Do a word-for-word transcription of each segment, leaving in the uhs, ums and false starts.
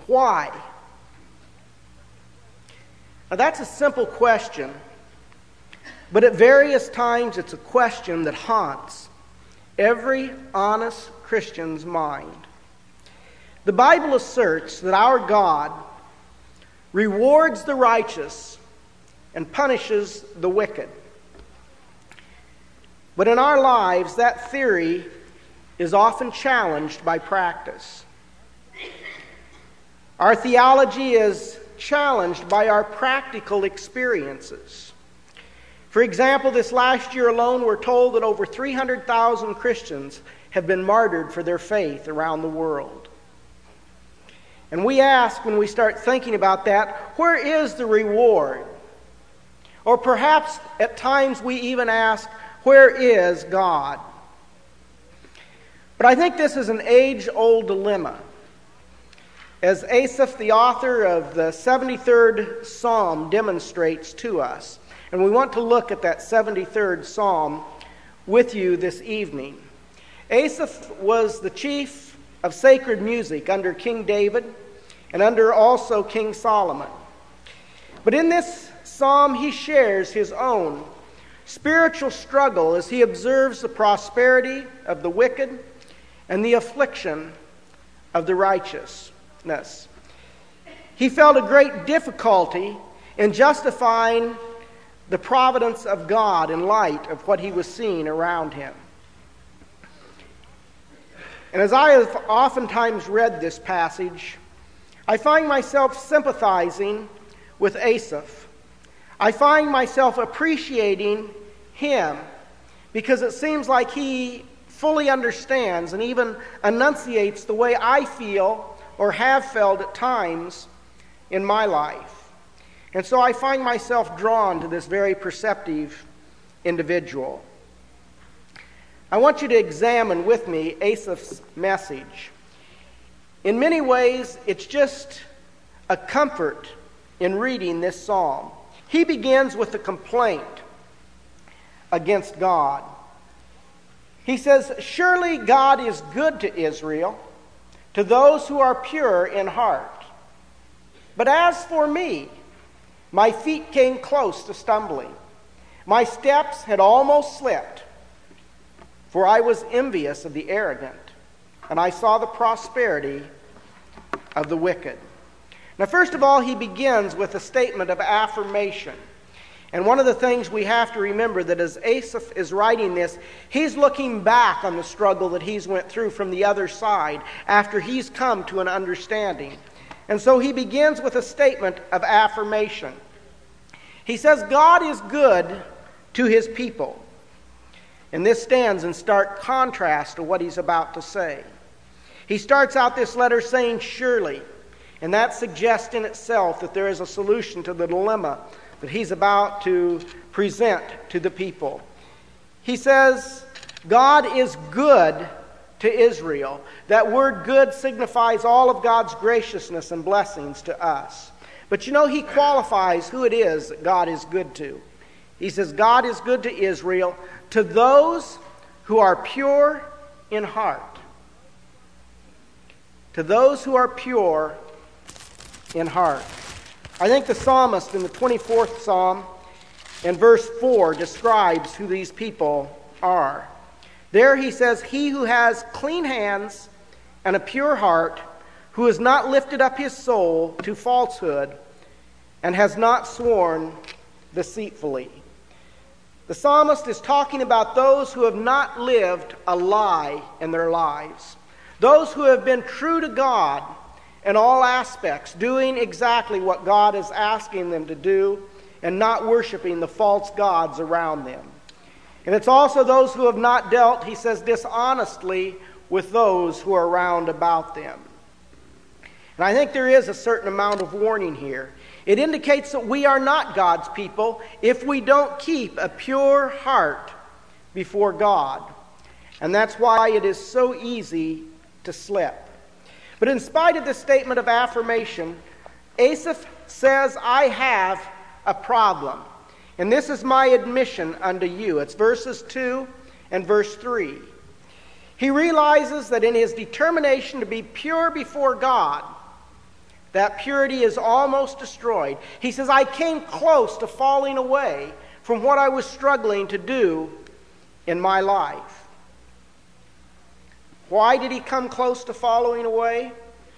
Why? Now that's a simple question, but at various times it's a question that haunts every honest Christian's mind. The Bible asserts that our God rewards the righteous and punishes the wicked. But in our lives, that theory is often challenged by practice. Our theology is challenged by our practical experiences. For example, this last year alone, we're told that over three hundred thousand Christians have been martyred for their faith around the world. And we ask, when we start thinking about that, where is the reward? Or perhaps at times we even ask, where is God? But I think this is an age-old dilemma. As Asaph, the author of the seventy-third Psalm, demonstrates to us. And we want to look at that seventy-third Psalm with you this evening. Asaph was the chief of sacred music under King David and under also King Solomon. But in this psalm, he shares his own spiritual struggle as he observes the prosperity of the wicked and the affliction of the righteous. He felt a great difficulty in justifying the providence of God in light of what he was seeing around him. And as I have oftentimes read this passage, I find myself sympathizing with Asaph. I find myself appreciating him because it seems like he fully understands and even enunciates the way I feel or have felt at times in my life. And so I find myself drawn to this very perceptive individual. I want you to examine with me Asaph's message. In many ways, it's just a comfort in reading this psalm. He begins with a complaint against God. He says, "Surely God is good to Israel, to those who are pure in heart. But as for me, my feet came close to stumbling. My steps had almost slipped, for I was envious of the arrogant, and I saw the prosperity of the wicked." Now, first of all, he begins with a statement of affirmation. And one of the things we have to remember that as Asaph is writing this, he's looking back on the struggle that he's went through from the other side after he's come to an understanding. And so he begins with a statement of affirmation. He says, God is good to his people. And this stands in stark contrast to what he's about to say. He starts out this letter saying, surely. And that suggests in itself that there is a solution to the dilemma that he's about to present to the people. He says, God is good to Israel. That word good signifies all of God's graciousness and blessings to us. But you know, he qualifies who it is that God is good to. He says, God is good to Israel, to those who are pure in heart. To those who are pure in heart. I think the psalmist in the twenty-fourth Psalm in verse four describes who these people are. There he says, he who has clean hands and a pure heart, who has not lifted up his soul to falsehood and has not sworn deceitfully. The psalmist is talking about those who have not lived a lie in their lives. Those who have been true to God in all aspects, doing exactly what God is asking them to do and not worshiping the false gods around them. And it's also those who have not dealt, he says, dishonestly with those who are round about them. And I think there is a certain amount of warning here. It indicates that we are not God's people if we don't keep a pure heart before God. And that's why it is so easy to slip. But in spite of this statement of affirmation, Asaph says, I have a problem. And this is my admission unto you. It's verses two and verse three. He realizes that in his determination to be pure before God, That purity is almost destroyed. He says, I came close to falling away from what I was struggling to do in my life. Why did he come close to falling away?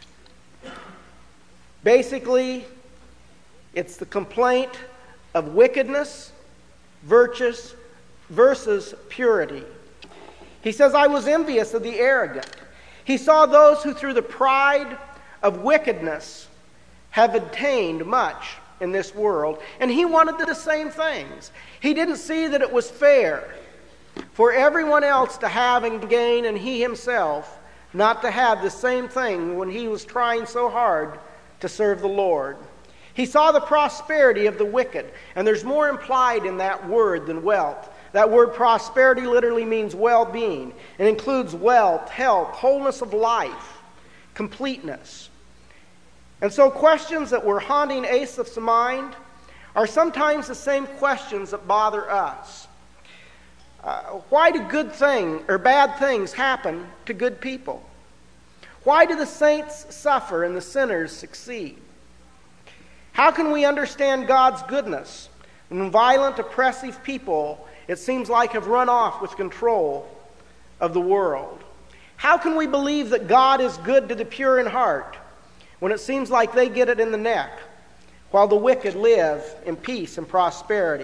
Basically, it's the complaint of wickedness versus, versus purity. He says, I was envious of the arrogant. He saw those who through the pride of wickedness have attained much in this world, and he wanted the same things. He didn't see that it was fair for everyone else to have and gain, and he himself not to have the same thing when he was trying so hard to serve the Lord. He saw the prosperity of the wicked, and there's more implied in that word than wealth. That word prosperity literally means well-being. It includes wealth, health, wholeness of life, completeness. And so questions that were haunting Asaph's mind are sometimes the same questions that bother us. Uh, why do good things or bad things happen to good people? Why do the saints suffer and the sinners succeed? How can we understand God's goodness when violent, oppressive people, it seems like, have run off with control of the world? How can we believe that God is good to the pure in heart when it seems like they get it in the neck, while the wicked live in peace and prosperity?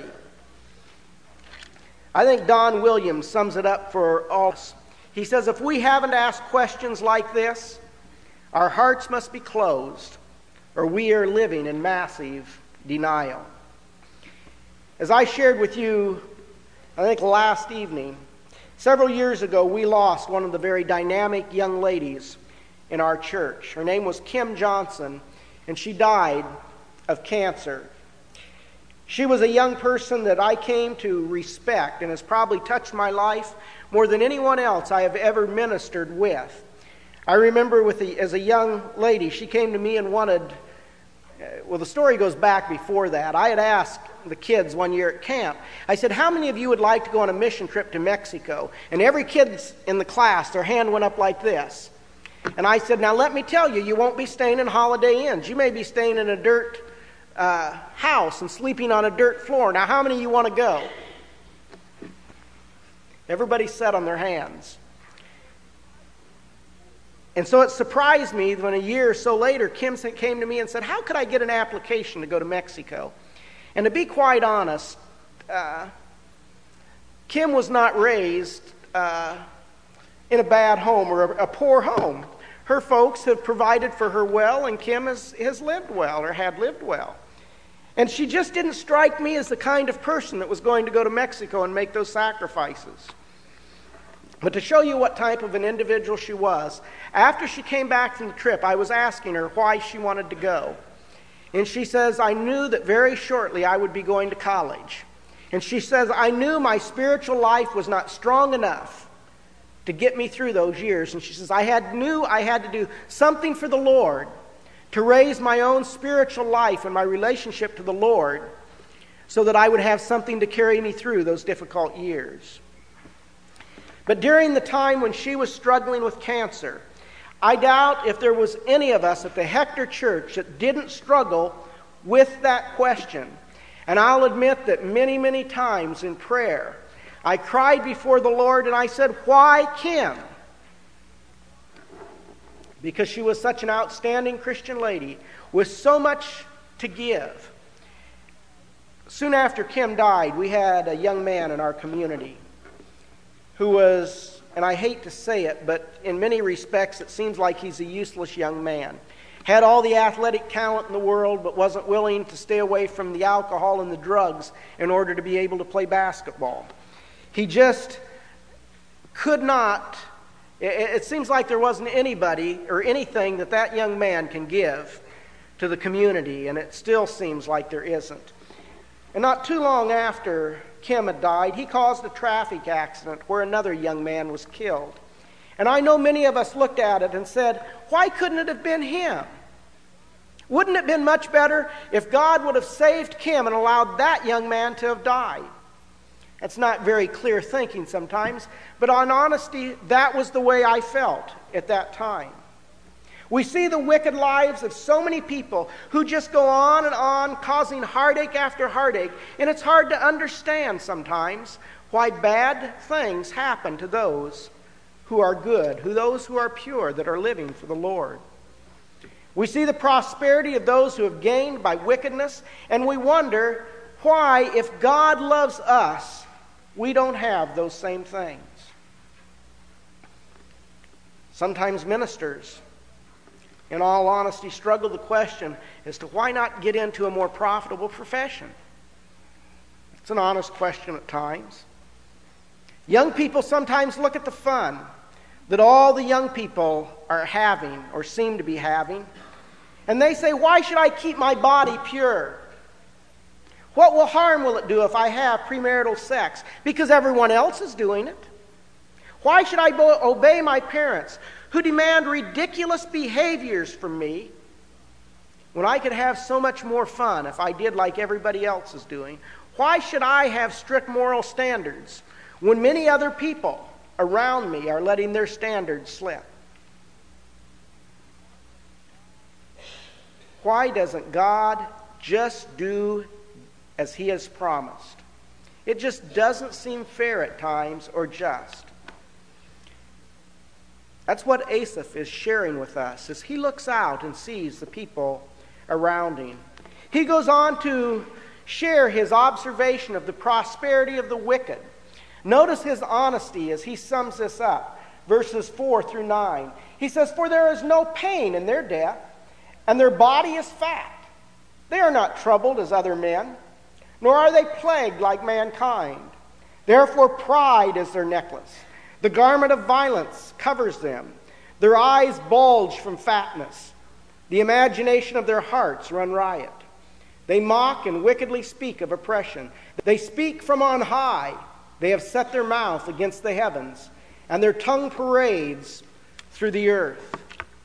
I think Don Williams sums it up for all of us. He says, if we haven't asked questions like this, our hearts must be closed, or we are living in massive denial. As I shared with you, I think last evening, several years ago, we lost one of the very dynamic young ladies in our church. Her name was Kim Johnson, and she died of cancer. She was a young person that I came to respect and has probably touched my life more than anyone else I have ever ministered with. I remember with the, as a young lady, she came to me and wanted, well, the story goes back before that. I had asked the kids one year at camp, I said, how many of you would like to go on a mission trip to Mexico? And every kid in the class, their hand went up like this. And I said, now let me tell you, you won't be staying in Holiday Inns. You may be staying in a dirt uh, house and sleeping on a dirt floor. Now how many of you want to go? Everybody sat on their hands. And so it surprised me when a year or so later, Kim came to me and said, how could I get an application to go to Mexico? And to be quite honest, uh, Kim was not raised uh, in a bad home or a, a poor home. Her folks have provided for her well, and Kim has, has lived well or had lived well. And she just didn't strike me as the kind of person that was going to go to Mexico and make those sacrifices. But to show you what type of an individual she was, after she came back from the trip, I was asking her why she wanted to go. And she says, I knew that very shortly I would be going to college. And she says, I knew my spiritual life was not strong enough to get me through those years. And she says, I had knew I had to do something for the Lord to raise my own spiritual life and my relationship to the Lord so that I would have something to carry me through those difficult years. But during the time when she was struggling with cancer, I doubt if there was any of us at the Hector Church that didn't struggle with that question. And I'll admit that many, many times in prayer, I cried before the Lord and I said, why Kim? Because she was such an outstanding Christian lady with so much to give. Soon after Kim died, we had a young man in our community who was, and I hate to say it, but in many respects it seems like he's a useless young man. Had all the athletic talent in the world, but wasn't willing to stay away from the alcohol and the drugs in order to be able to play basketball. He just could not, it, it seems like there wasn't anybody or anything that that young man can give to the community, and it still seems like there isn't. And not too long after Kim had died, he caused a traffic accident where another young man was killed. And I know many of us looked at it and said, why couldn't it have been him? Wouldn't it have been much better if God would have saved Kim and allowed that young man to have died? That's not very clear thinking sometimes, but in honesty, that was the way I felt at that time. We see the wicked lives of so many people who just go on and on, causing heartache after heartache, and it's hard to understand sometimes why bad things happen to those who are good, who those who are pure, that are living for the Lord. We see the prosperity of those who have gained by wickedness, and we wonder why, if God loves us, we don't have those same things. Sometimes ministers, in all honesty, struggle with the question as to why not get into a more profitable profession. It's an honest question at times. Young people sometimes look at the fun that all the young people are having or seem to be having, and they say, why should I keep my body pure? What will harm will it do if I have premarital sex? Because everyone else is doing it. Why should I bo- obey my parents who demand ridiculous behaviors from me when I could have so much more fun if I did like everybody else is doing? Why should I have strict moral standards when many other people around me are letting their standards slip? Why doesn't God just do as He has promised? It just doesn't seem fair at times or just. That's what Asaph is sharing with us as he looks out and sees the people around him. He goes on to share his observation of the prosperity of the wicked. Notice his honesty as he sums this up. Verses four through nine. He says, for there is no pain in their death, and their body is fat. They are not troubled as other men, nor are they plagued like mankind. Therefore pride is their necklace. The garment of violence covers them. Their eyes bulge from fatness. The imagination of their hearts run riot. They mock and wickedly speak of oppression. They speak from on high. They have set their mouth against the heavens, and their tongue parades through the earth.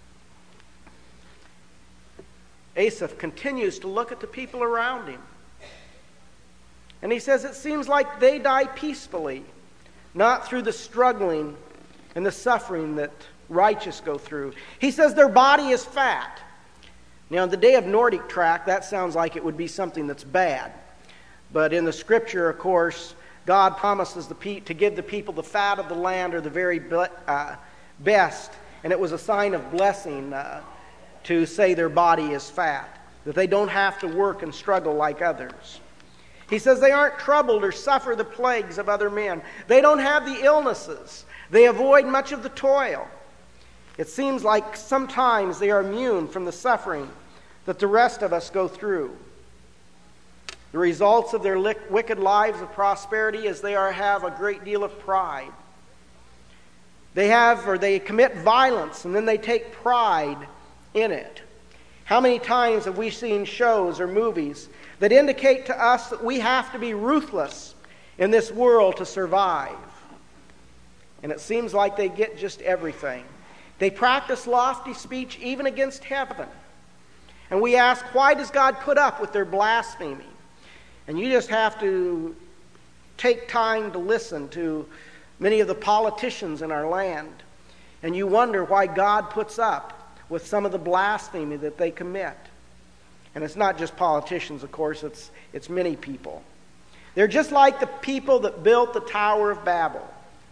Asaph continues to look at the people around him. And he says it seems like they die peacefully, not through the struggling and the suffering that righteous go through. He says their body is fat. Now, in the day of Nordic track, that sounds like it would be something that's bad. But in the Scripture, of course, God promises the pe- to give the people the fat of the land, or the very ble- uh, best. And it was a sign of blessing uh, to say their body is fat, that they don't have to work and struggle like others. He says they aren't troubled or suffer the plagues of other men. They don't have the illnesses. They avoid much of the toil. It seems like sometimes they are immune from the suffering that the rest of us go through. The results of their li- wicked lives of prosperity is they are have a great deal of pride. They have, or they commit violence, and then they take pride in it. How many times have we seen shows or movies that indicate to us that we have to be ruthless in this world to survive? And it seems like they get just everything. They practice lofty speech even against heaven. And we ask, why does God put up with their blasphemy? And you just have to take time to listen to many of the politicians in our land. And you wonder why God puts up with some of the blasphemy that they commit. And it's not just politicians, of course, it's, it's many people. They're just like the people that built the Tower of Babel.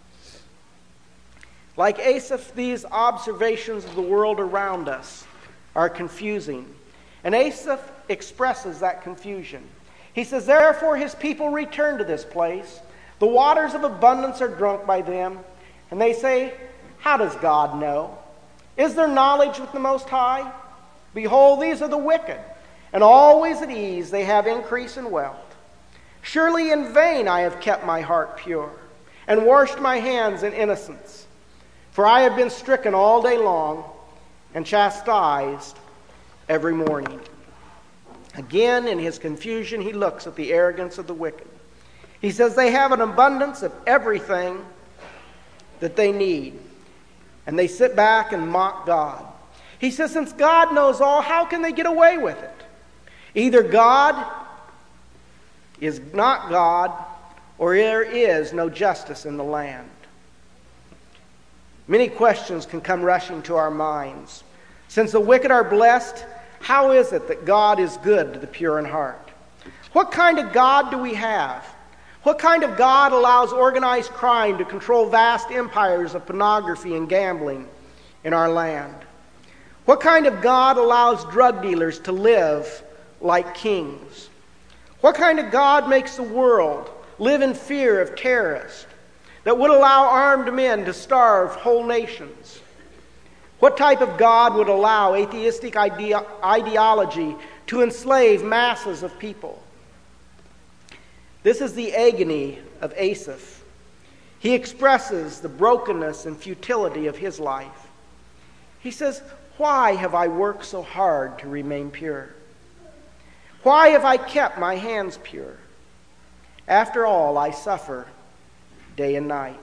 Like Asaph, these observations of the world around us are confusing. And Asaph expresses that confusion. He says, therefore his people return to this place. The waters of abundance are drunk by them. And they say, how does God know? Is there knowledge with the Most High? Behold, these are the wicked, and always at ease they have increase in wealth. Surely in vain I have kept my heart pure, and washed my hands in innocence. For I have been stricken all day long, and chastised every morning. Again, in his confusion, he looks at the arrogance of the wicked. He says they have an abundance of everything that they need, and they sit back and mock God. He says, since God knows all, how can they get away with it? Either God is not God, or there is no justice in the land. Many questions can come rushing to our minds. Since the wicked are blessed, how is it that God is good to the pure in heart? What kind of God do we have? What kind of God allows organized crime to control vast empires of pornography and gambling in our land? What kind of God allows drug dealers to live like kings? What kind of God makes the world live in fear of terrorists that would allow armed men to starve whole nations? What type of God would allow atheistic idea, ideology to enslave masses of people? This is the agony of Asaph. He expresses the brokenness and futility of his life. He says, "Why have I worked so hard to remain pure? Why have I kept my hands pure? After all, I suffer day and night."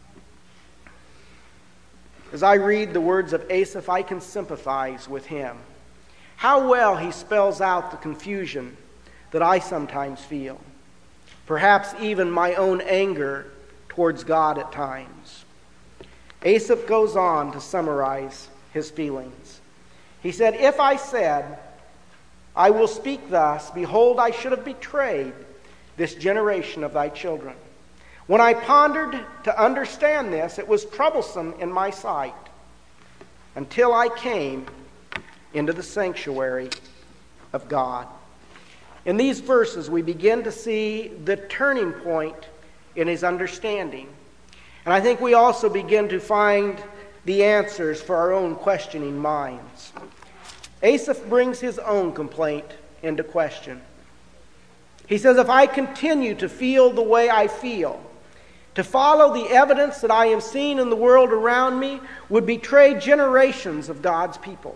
As I read the words of Asaph, I can sympathize with him. How well he spells out the confusion that I sometimes feel. Perhaps even my own anger towards God at times. Asaph goes on to summarize his feelings. He said, "If I said, I will speak thus, behold, I should have betrayed this generation of thy children. When I pondered to understand this, it was troublesome in my sight, until I came into the sanctuary of God." In these verses, we begin to see the turning point in his understanding. And I think we also begin to find the answers for our own questioning minds. Asaph brings his own complaint into question. He says, "If I continue to feel the way I feel, to follow the evidence that I am seeing in the world around me, would betray generations of God's people."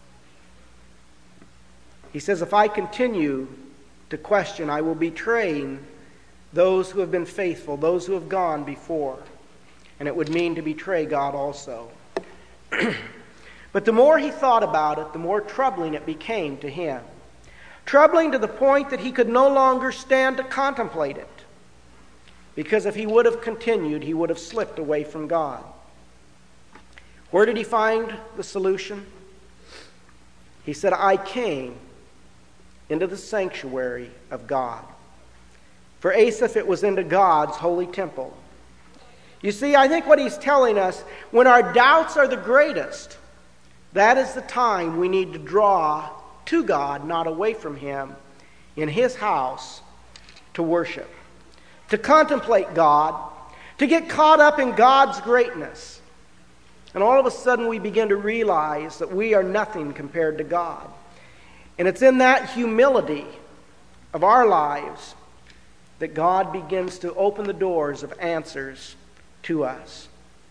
He says, "If I continue to question, I will betray those who have been faithful, those who have gone before." And it would mean to betray God also. But the more he thought about it, the more troubling it became to him. Troubling to the point that he could no longer stand to contemplate it. Because if he would have continued, he would have slipped away from God. Where did he find the solution? He said, "I came into the sanctuary of God." For Asaph, it was into God's holy temple. You see, I think what he's telling us, when our doubts are the greatest, that is the time we need to draw to God, not away from him, in his house to worship, to contemplate God, to get caught up in God's greatness. And all of a sudden we begin to realize that we are nothing compared to God. And it's in that humility of our lives that God begins to open the doors of answers to us.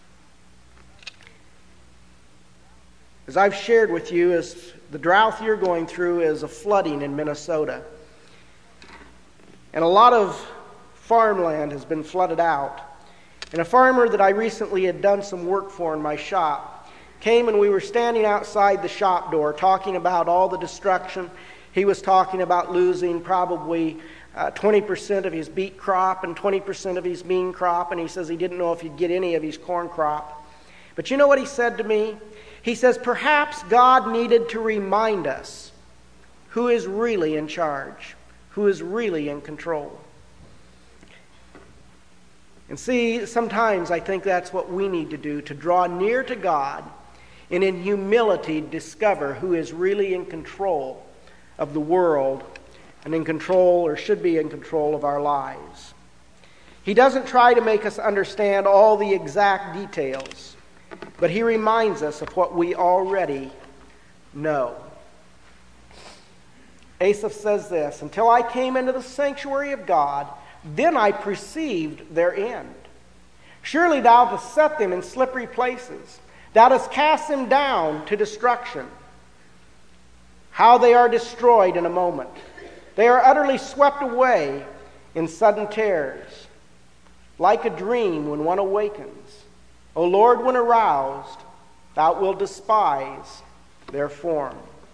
As I've shared with you, as the drought you're going through is a flooding in Minnesota. And a lot of farmland has been flooded out. And a farmer that I recently had done some work for in my shop came, and we were standing outside the shop door talking about all the destruction. He was talking about losing probably uh, twenty percent of his beet crop and twenty percent of his bean crop, and he says he didn't know if he'd get any of his corn crop. But you know what he said to me? He says, perhaps God needed to remind us who is really in charge, who is really in control. And see, sometimes I think that's what we need to do, to draw near to God and in humility discover who is really in control of the world and in control, or should be in control, of our lives. He doesn't try to make us understand all the exact details, but he reminds us of what we already know. Asaph says this, "Until I came into the sanctuary of God, then I perceived their end. Surely thou hast set them in slippery places. Thou hast cast them down to destruction. How they are destroyed in a moment. They are utterly swept away in sudden terrors. Like a dream when one awakens. O Lord, when aroused, thou wilt despise their form."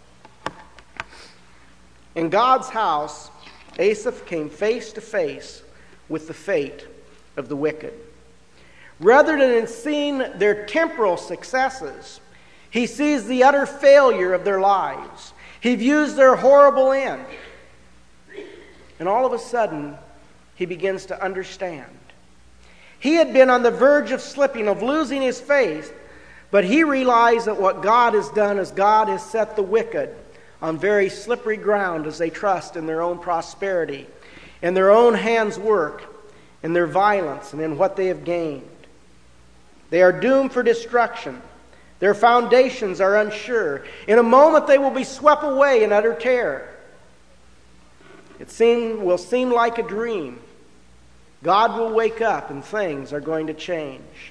In God's house, Asaph came face to face with the fate of the wicked. Rather than in seeing their temporal successes, He sees the utter failure of their lives. He views their horrible end. And all of a sudden, he begins to understand. He had been on the verge of slipping, of losing his faith, but he realized that what God has done is God has set the wicked on very slippery ground as they trust in their own prosperity, in their own hands' work, in their violence, and in what they have gained. They are doomed for destruction. Their foundations are unsure. In a moment they will be swept away in utter terror. It seem, will seem like a dream. God will wake up and things are going to change.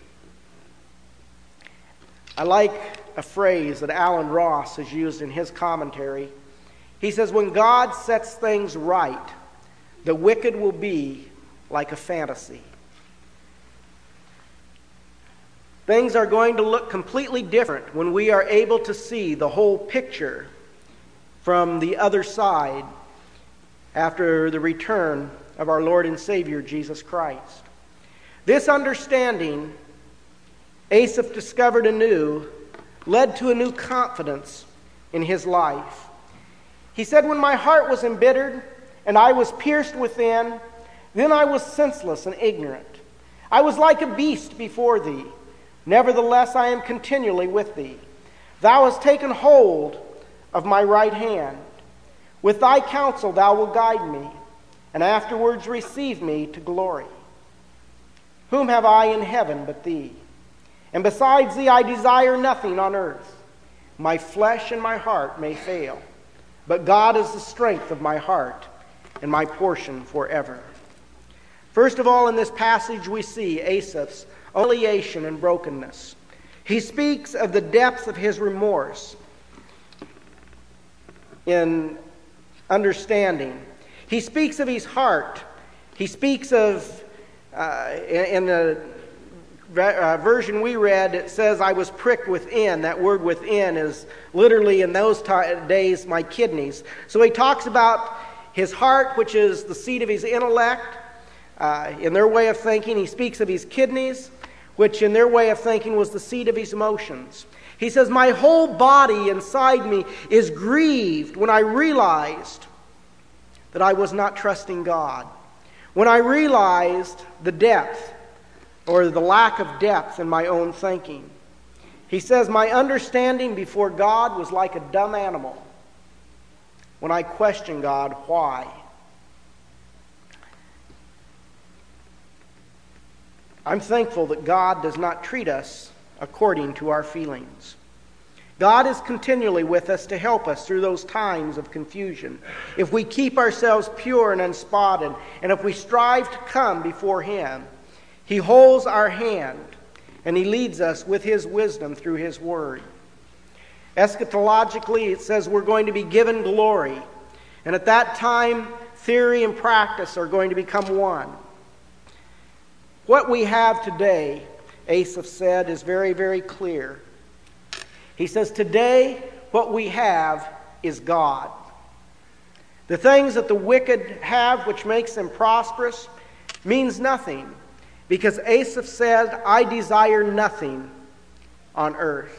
I like a phrase that Alan Ross has used in his commentary. He says, when God sets things right, the wicked will be like a fantasy. Things are going to look completely different when we are able to see the whole picture from the other side after the return of our Lord and Savior, Jesus Christ. This understanding, Asaph discovered anew, led to a new confidence in his life. He said, when my heart was embittered and I was pierced within, then I was senseless and ignorant. I was like a beast before thee. Nevertheless, I am continually with thee. Thou hast taken hold of my right hand. With thy counsel thou wilt guide me, and afterwards receive me to glory. Whom have I in heaven but thee? And besides thee I desire nothing on earth. My flesh and my heart may fail, but God is the strength of my heart and my portion forever. First of all, in this passage we see Asaph's humiliation and brokenness. He speaks of the depth of his remorse in understanding. He speaks of his heart. He speaks of, uh, in the uh, version we read, it says, I was pricked within. That word within is literally in those t- days my kidneys. So he talks about his heart, which is the seat of his intellect. Uh, in their way of thinking, he speaks of his kidneys, which in their way of thinking was the seat of his emotions. He says, my whole body inside me is grieved when I realized that I was not trusting God. When I realized the depth or the lack of depth in my own thinking. He says, my understanding before God was like a dumb animal when I questioned God, why? I'm thankful that God does not treat us according to our feelings. God is continually with us to help us through those times of confusion. If we keep ourselves pure and unspotted, and if we strive to come before Him, He holds our hand, and He leads us with His wisdom through His Word. Eschatologically, it says we're going to be given glory, and at that time, theory and practice are going to become one. What we have today, Asaph said, is very, very clear. He says, today what we have is God. The things that the wicked have which makes them prosperous means nothing, because Asaph said, I desire nothing on earth.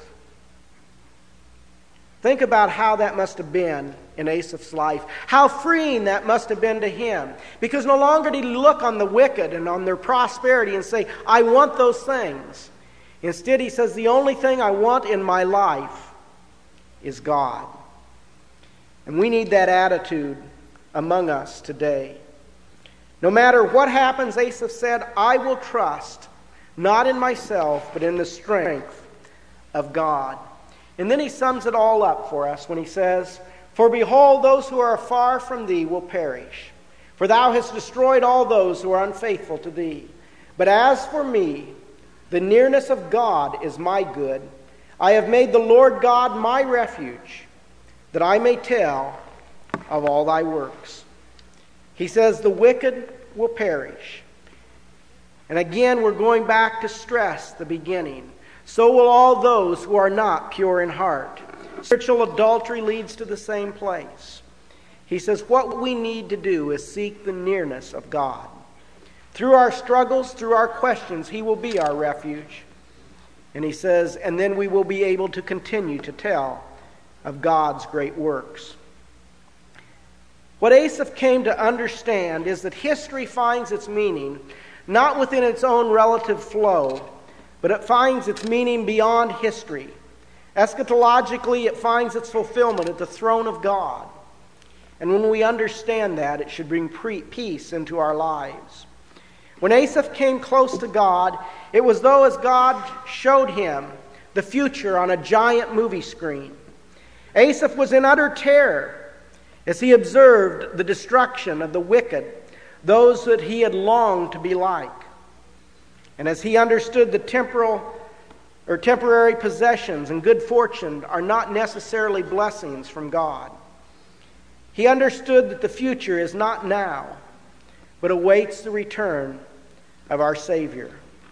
Think about how that must have been in Asaph's life. How freeing that must have been to him. Because no longer did he look on the wicked and on their prosperity and say, I want those things. Instead, he says, the only thing I want in my life is God. And we need that attitude among us today. No matter what happens, Asaph said, I will trust, not in myself, but in the strength of God. And then he sums it all up for us when he says, for behold, those who are far from thee will perish. For thou hast destroyed all those who are unfaithful to thee. But as for me, the nearness of God is my good. I have made the Lord God my refuge, that I may tell of all thy works. He says the wicked will perish. And again, we're going back to stress the beginning. So will all those who are not pure in heart. Spiritual adultery leads to the same place. He says what we need to do is seek the nearness of God. Through our struggles, through our questions, He will be our refuge. And he says, and then we will be able to continue to tell of God's great works. What Asaph came to understand is that history finds its meaning not within its own relative flow, but it finds its meaning beyond history. Eschatologically, it finds its fulfillment at the throne of God. And when we understand that, it should bring pre- peace into our lives. When Asaph came close to God, it was though as God showed him the future on a giant movie screen. Asaph was in utter terror as he observed the destruction of the wicked, those that he had longed to be like. And as he understood the temporal or temporary possessions and good fortune are not necessarily blessings from God, he understood that the future is not now, but awaits the return of our Savior.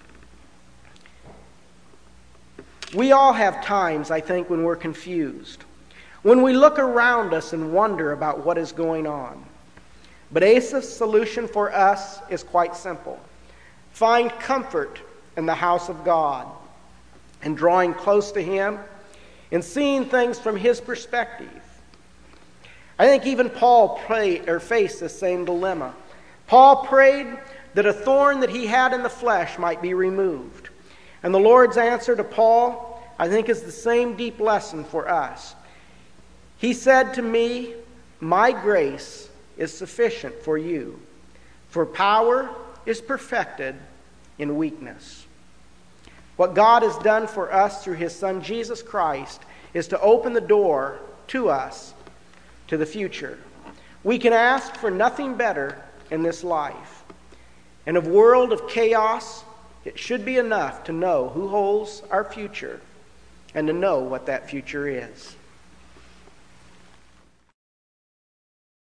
We all have times, I think, when we're confused, when we look around us and wonder about what is going on. But Asaph's solution for us is quite simple. Find comfort in the house of God and drawing close to Him and seeing things from His perspective. I think even Paul prayed or faced the same dilemma. Paul prayed that a thorn that he had in the flesh might be removed. And the Lord's answer to Paul, I think, is the same deep lesson for us. He said to me, "My grace is sufficient for you, for power is perfected in weakness." What God has done for us through His Son Jesus Christ is to open the door to us to the future. We can ask for nothing better in this life. In a world of chaos, it should be enough to know who holds our future and to know what that future is.